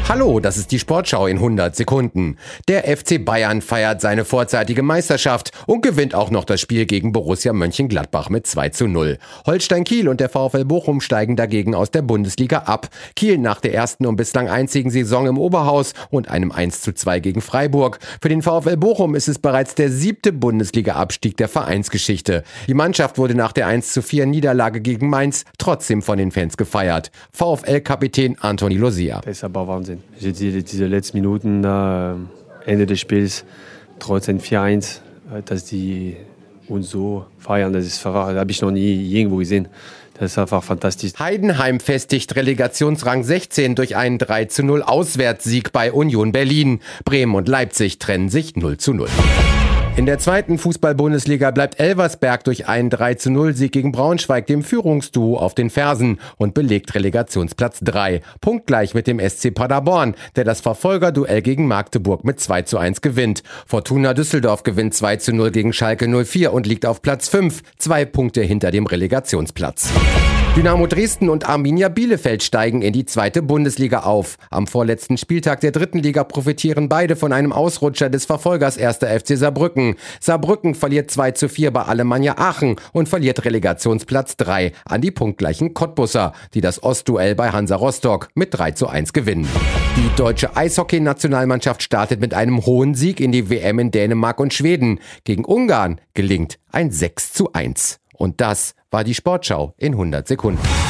Hallo, das ist die Sportschau in 100 Sekunden. Der FC Bayern feiert seine vorzeitige Meisterschaft und gewinnt auch noch das Spiel gegen Borussia Mönchengladbach mit 2:0. Holstein Kiel und der VfL Bochum steigen dagegen aus der Bundesliga ab. Kiel nach der ersten und bislang einzigen Saison im Oberhaus und einem 1:2 gegen Freiburg. Für den VfL Bochum ist es bereits der 7. Bundesliga-Abstieg der Vereinsgeschichte. Die Mannschaft wurde nach der 1:4 Niederlage gegen Mainz trotzdem von den Fans gefeiert. VfL-Kapitän Anthony Losier. Das ist aber Wahnsinn. Diese letzten Minuten, Ende des Spiels, trotzdem 4:1, dass die uns so feiern, das habe ich noch nie irgendwo gesehen. Das ist einfach fantastisch. Heidenheim festigt Relegationsrang 16 durch einen 3:0 Auswärtssieg bei Union Berlin. Bremen und Leipzig trennen sich 0:0. In der zweiten Fußball-Bundesliga bleibt Elversberg durch einen 3:0 Sieg gegen Braunschweig dem Führungsduo auf den Fersen und belegt Relegationsplatz 3. Punktgleich mit dem SC Paderborn, der das Verfolgerduell gegen Magdeburg mit 2:1 gewinnt. Fortuna Düsseldorf gewinnt 2:0 gegen Schalke 04 und liegt auf Platz 5, 2 Punkte hinter dem Relegationsplatz. Dynamo Dresden und Arminia Bielefeld steigen in die zweite Bundesliga auf. Am vorletzten Spieltag der dritten Liga profitieren beide von einem Ausrutscher des Verfolgers 1. FC Saarbrücken. Saarbrücken verliert 2:4 bei Alemannia Aachen und verliert Relegationsplatz 3 an die punktgleichen Cottbusser, die das Ostduell bei Hansa Rostock mit 3:1 gewinnen. Die deutsche Eishockey-Nationalmannschaft startet mit einem hohen Sieg in die WM in Dänemark und Schweden. Gegen Ungarn gelingt ein 6:1. Und das war die Sportschau in 100 Sekunden.